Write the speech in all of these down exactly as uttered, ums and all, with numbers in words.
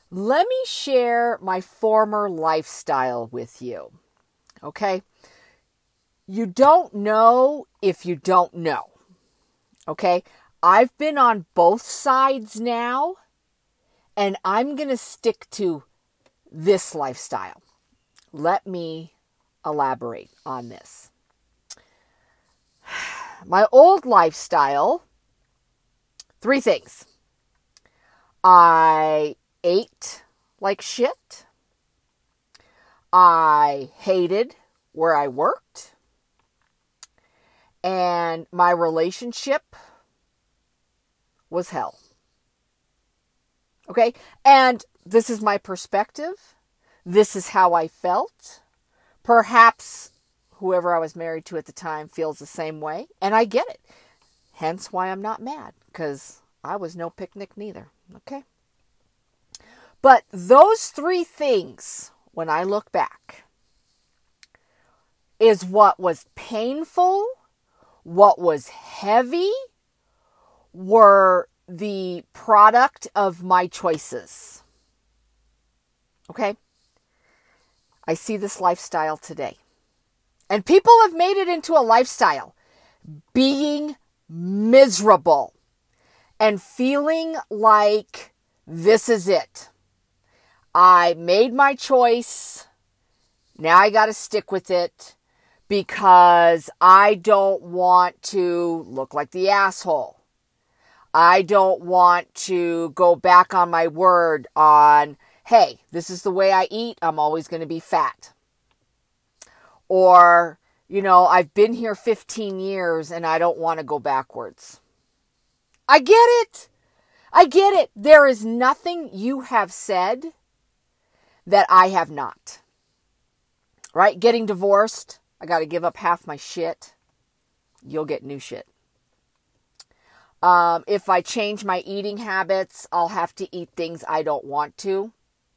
Let me share my former lifestyle with you. Okay? You don't know if you don't know. Okay? I've been on both sides now, and I'm going to stick to this lifestyle. Let me elaborate on this. My old lifestyle, three things. I ate like shit. I hated where I worked. And my relationship was hell. Okay? And this is my perspective. This is how I felt. Perhaps whoever I was married to at the time feels the same way. And I get it. Hence why I'm not mad. Because I was no picnic neither. Okay? But those three things, when I look back, is what was painful, what was heavy, were the product of my choices. Okay? I see this lifestyle today. And people have made it into a lifestyle. Being miserable. And feeling like this is it. I made my choice. Now I got to stick with it. Because I don't want to look like the asshole. I don't want to go back on my word on, hey, this is the way I eat. I'm always going to be fat. Or, you know, I've been here fifteen years and I don't want to go backwards. I get it. I get it. There is nothing you have said that I have not. Right? Getting divorced. I got to give up half my shit. You'll get new shit. Um, if I change my eating habits, I'll have to eat things I don't want to.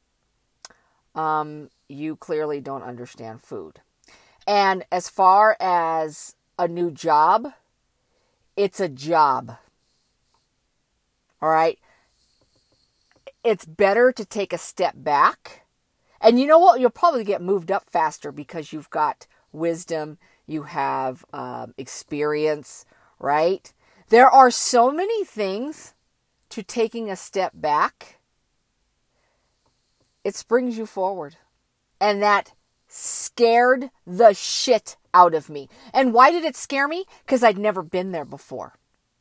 Um, you clearly don't understand food. And as far as a new job, it's a job. All right? It's better to take a step back. And you know what? You'll probably get moved up faster because you've got wisdom, you have um, experience, right? There are so many things to taking a step back. It springs you forward. And that scared the shit out of me. And why did it scare me? Because I'd never been there before.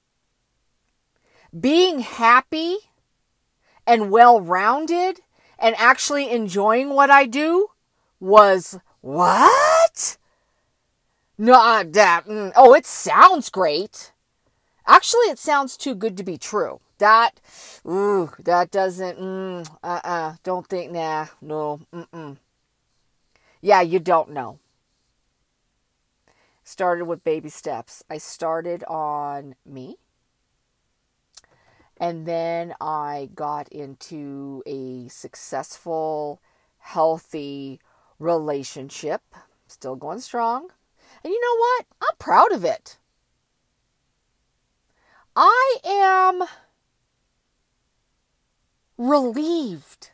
Being happy and well-rounded and actually enjoying what I do was, what? No, uh, that, mm, oh, it sounds great. Actually, it sounds too good to be true. That, ooh, that doesn't, mm, uh-uh, don't think, nah, no, mm-mm. Yeah, you don't know. Started with baby steps. I started on me. And then I got into a successful, healthy relationship. Still going strong. And you know what? I'm proud of it. I am relieved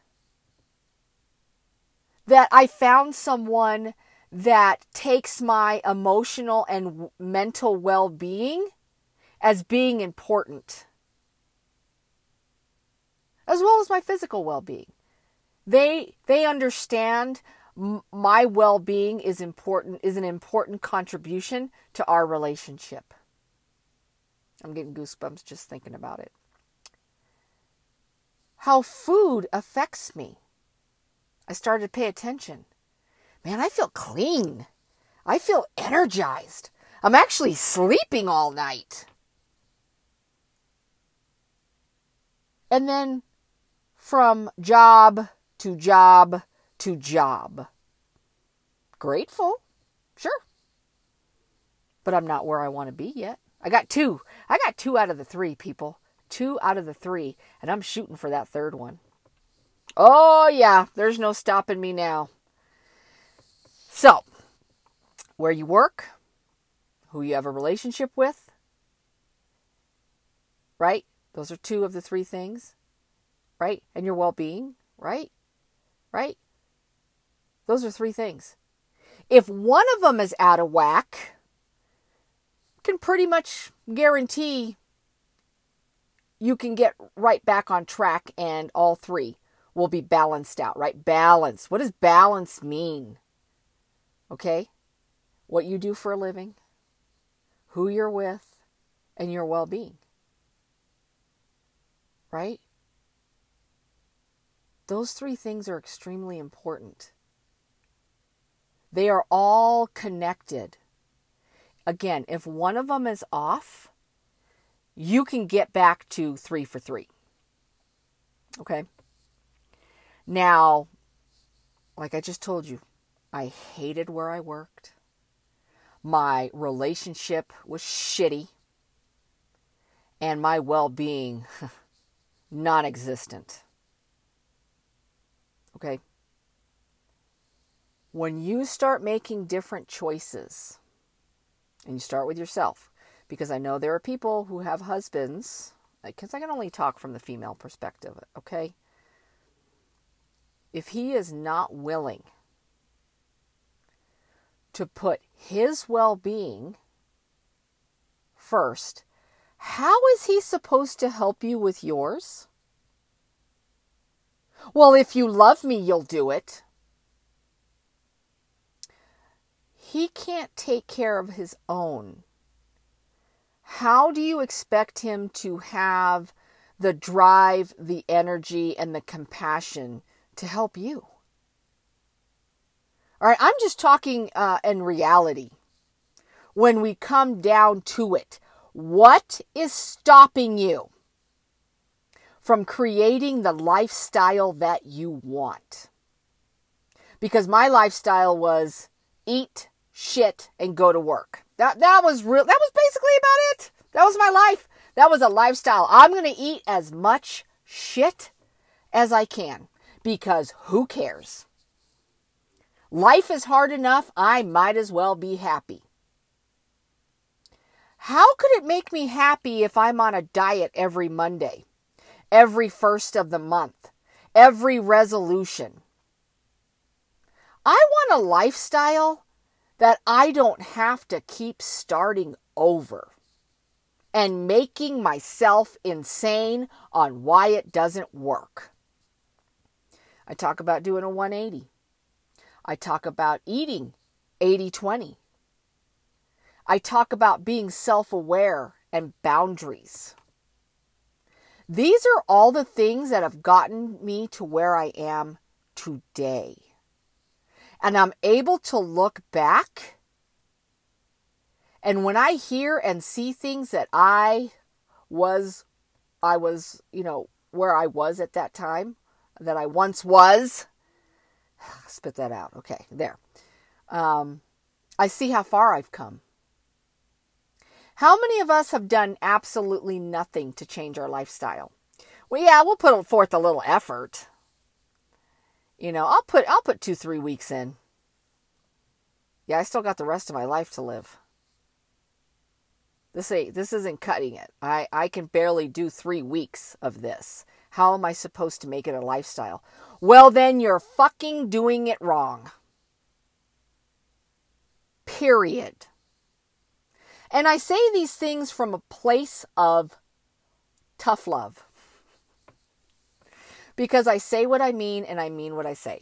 that I found someone that takes my emotional and mental well-being as being important, as well as my physical well-being. They they understand m- my well-being is important, is an important contribution to our relationship. I'm getting goosebumps just thinking about it. How food affects me. I started to pay attention. Man, I feel clean. I feel energized. I'm actually sleeping all night. And then from job to job to job. Grateful, sure. But I'm not where I want to be yet. I got two. I got two out of the three, people. Two out of the three. And I'm shooting for that third one. Oh, yeah. There's no stopping me now. So, where you work, who you have a relationship with, right? Those are two of the three things, right? And your well-being, right? Right? Those are three things. If one of them is out of whack, can pretty much guarantee you can get right back on track and all three will be balanced out, right? Balance. What does balance mean? Okay? What you do for a living, who you're with, and your well-being. Right? Those three things are extremely important. They are all connected. Again, if one of them is off, you can get back to three for three. Okay? Now, like I just told you, I hated where I worked. My relationship was shitty. And my well-being, non-existent. Okay? When you start making different choices, and you start with yourself, because I know there are people who have husbands, because I can only talk from the female perspective, okay? If he is not willing to put his well-being first, how is he supposed to help you with yours? Well, if you love me, you'll do it. He can't take care of his own. How do you expect him to have the drive, the energy, and the compassion to help you? All right, I'm just talking uh, in reality. When we come down to it, what is stopping you from creating the lifestyle that you want? Because my lifestyle was eat, shit, and go to work. That that was real. That was basically about it. That was my life. That was a lifestyle. I'm going to eat as much shit as I can because who cares? Life is hard enough. I might as well be happy. How could it make me happy if I'm on a diet every Monday, every first of the month, every resolution? I want a lifestyle that I don't have to keep starting over and making myself insane on why it doesn't work. I talk about doing a one eighty. I talk about eating eighty twenty. I talk about being self-aware and boundaries. These are all the things that have gotten me to where I am today. And I'm able to look back, and when I hear and see things that I was, I was, you know, where I was at that time, that I once was, spit that out. Okay, there. Um, I see how far I've come. How many of us have done absolutely nothing to change our lifestyle? Well, yeah, we'll put forth a little effort. You know, I'll put I'll put two, three weeks in. Yeah, I still got the rest of my life to live. This ain't, this isn't cutting it. I, I can barely do three weeks of this. How am I supposed to make it a lifestyle? Well, then you're fucking doing it wrong. Period. And I say these things from a place of tough love. Because I say what I mean and I mean what I say.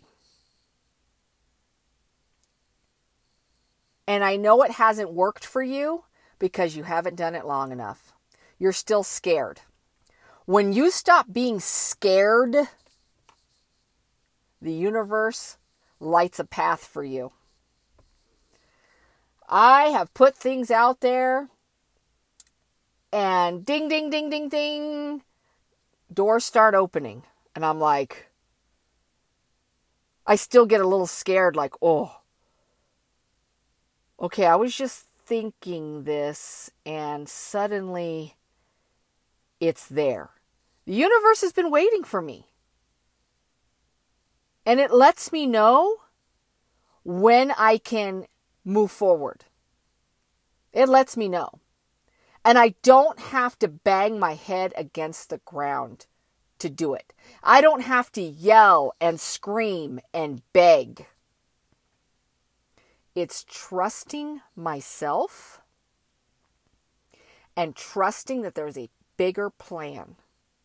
And I know it hasn't worked for you because you haven't done it long enough. You're still scared. When you stop being scared, the universe lights a path for you. I have put things out there and ding, ding, ding, ding, ding, doors start opening. And I'm like, I still get a little scared, like, oh, okay, I was just thinking this and suddenly it's there. The universe has been waiting for me. And it lets me know when I can move forward. It lets me know. And I don't have to bang my head against the ground to do it. I don't have to yell and scream and beg. It's trusting myself and trusting that there's a bigger plan.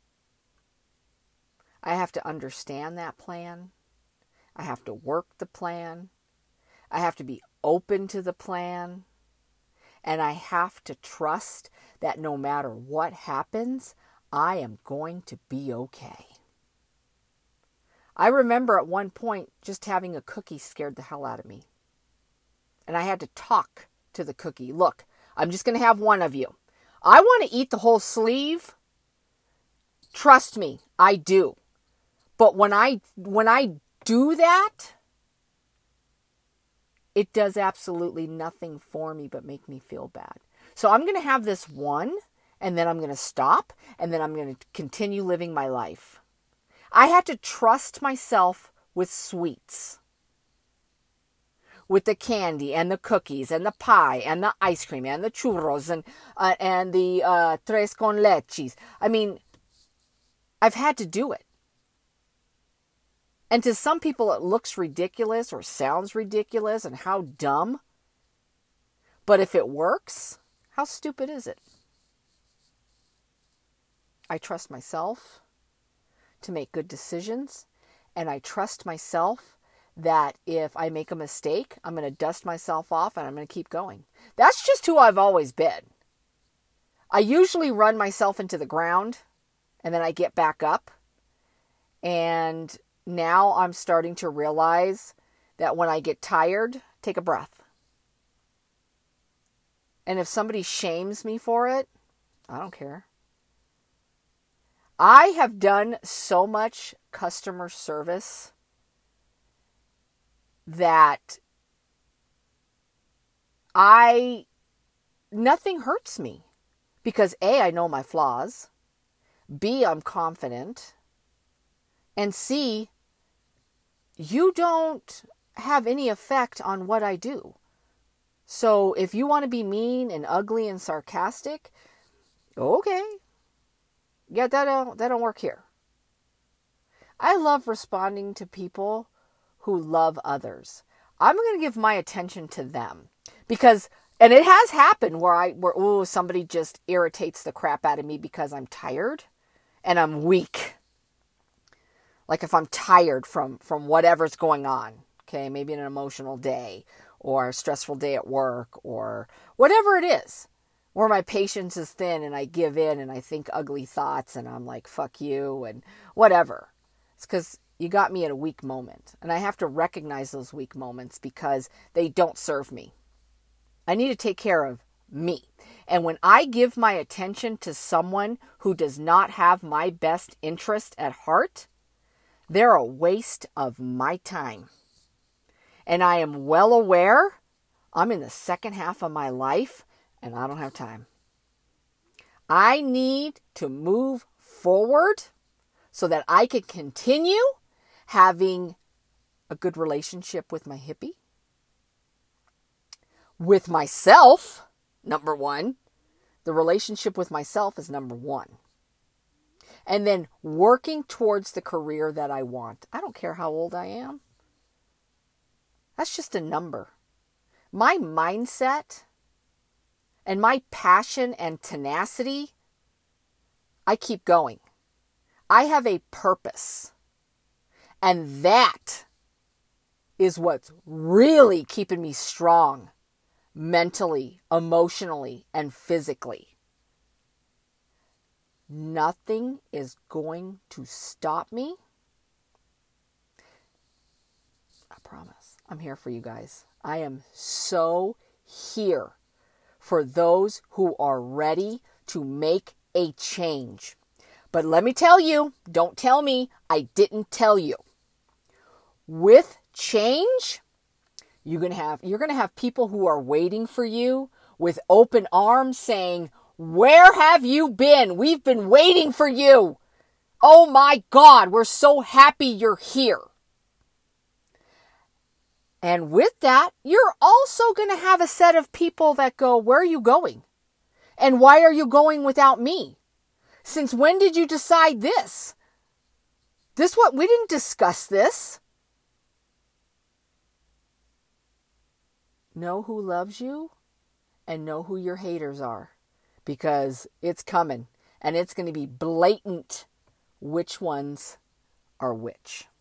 I have to understand that plan. I have to work the plan. I have to be open to the plan. And I have to trust that no matter what happens, I am going to be okay. I remember at one point just having a cookie scared the hell out of me. And I had to talk to the cookie. Look, I'm just going to have one of you. I want to eat the whole sleeve. Trust me, I do. But when I when I do that, it does absolutely nothing for me but make me feel bad. So I'm going to have this one, and then I'm going to stop, and then I'm going to continue living my life. I had to trust myself with sweets. With the candy and the cookies and the pie and the ice cream and the churros and uh, and the uh, tres con leches. I mean, I've had to do it. And to some people it looks ridiculous or sounds ridiculous and how dumb. But if it works, how stupid is it? I trust myself to make good decisions, and I trust myself that if I make a mistake, I'm going to dust myself off and I'm going to keep going. That's just who I've always been. I usually run myself into the ground and then I get back up. And now I'm starting to realize that when I get tired, take a breath. And if somebody shames me for it, I don't care. I have done so much customer service that I, nothing hurts me because A, I know my flaws, B, I'm confident, and C, you don't have any effect on what I do. So if you want to be mean and ugly and sarcastic, okay. Yeah, that don't, that don't work here. I love responding to people who love others. I'm going to give my attention to them because, and it has happened where I, where, oh, somebody just irritates the crap out of me because I'm tired and I'm weak. Like if I'm tired from, from whatever's going on, okay, maybe an emotional day or a stressful day at work or whatever it is, where my patience is thin and I give in and I think ugly thoughts and I'm like, fuck you and whatever. It's because you got me at a weak moment. And I have to recognize those weak moments because they don't serve me. I need to take care of me. And when I give my attention to someone who does not have my best interest at heart, they're a waste of my time. And I am well aware I'm in the second half of my life and I don't have time. I need to move forward so that I can continue having a good relationship with my hippie, with myself, number one. The relationship with myself is number one. And then working towards the career that I want. I don't care how old I am. That's just a number. My mindset and my passion and tenacity, I keep going. I have a purpose. And that is what's really keeping me strong mentally, emotionally, and physically. Nothing is going to stop me. I promise. I'm here for you guys. I am so here for those who are ready to make a change. But let me tell you, don't tell me I didn't tell you. With change, you're going to have you're going to have people who are waiting for you with open arms saying, "Where have you been? We've been waiting for you. Oh my God, we're so happy you're here." And with that, you're also going to have a set of people that go, "Where are you going? And why are you going without me? Since when did you decide this? This what we didn't discuss this. Know who loves you and know who your haters are, because it's coming and it's going to be blatant which ones are which.